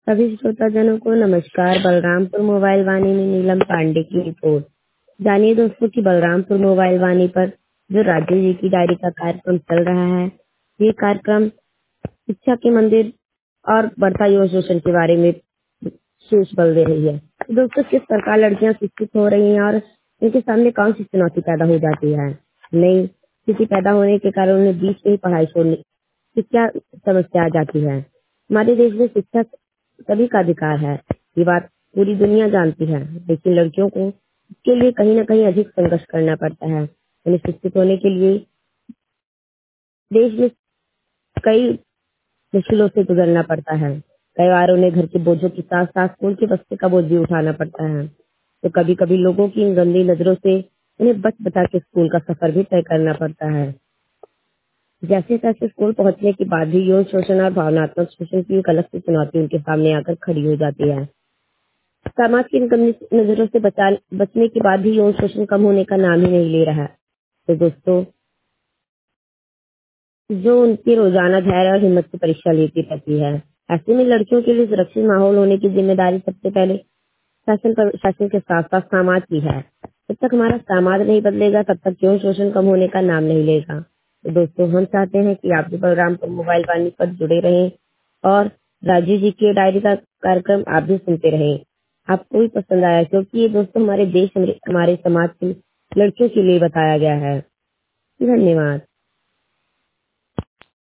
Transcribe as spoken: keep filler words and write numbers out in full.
सभी श्रोताजनों को नमस्कार। बलरामपुर मोबाइल वाणी में नीलम पांडे की रिपोर्ट। जानिए दोस्तों कि बलरामपुर मोबाइल वाणी पर जो राजीव जी की डायरी का कार्यक्रम चल रहा है, ये कार्यक्रम शिक्षा के मंदिर और बढ़ता युवा शोषण के बारे में शीर्ष बल दे रही है। तो दोस्तों, किस प्रकार लड़कियां शिक्षित हो रही हैं और इनके सामने कौन सी चुनौती पैदा हो जाती है। नई स्थिति पैदा होने के कारण उन्हें बीच में ही पढ़ाई छोड़ने की क्या समस्या आ जाती है। हमारे देश में शिक्षा सभी का अधिकार है, ये बात पूरी दुनिया जानती है, लेकिन लड़कियों को इसके लिए कहीं न कहीं अधिक संघर्ष करना पड़ता है। उन्हें शिक्षित होने के लिए देश में कई मुश्किलों से गुजरना पड़ता है। कई बार उन्हें घर के बोझों के साथ साथ स्कूल के बस्ते का बोझ भी उठाना पड़ता है। तो कभी कभी लोगों की इन गंदी नजरों से उन्हें बच बचा के स्कूल का सफर भी तय करना पड़ता है। जैसे तैसे स्कूल पहुंचने के बाद भी यौन शोषण और भावनात्मक शोषण की एक अलग सी चुनौती उनके सामने आकर खड़ी हो जाती है। समाज की इन गंदी नजरों से बचा बचने के बाद भी यौन शोषण कम होने का नाम ही नहीं ले रहा है। तो दोस्तों, जो उनकी रोजाना धैर्य और हिम्मत की परीक्षा लेती रहती है। ऐसे में लड़कियों के लिए सुरक्षित माहौल होने की जिम्मेदारी सबसे पहले शासन पर शासन के साथ साथ समाज की है। जब तक हमारा समाज नहीं बदलेगा, तब तक यौन शोषण कम होने का नाम नहीं लेगा। तो दोस्तों, हम चाहते हैं कि आप भी प्रोग्राम पर मोबाइल वाणी पर जुड़े रहें और राजीव जी की डायरी का कार्यक्रम आप भी सुनते रहें। आपको भी पसंद आया, क्योंकि ये दोस्तों हमारे देश हमारे समाज की लड़कियों के लिए बताया गया है। धन्यवाद।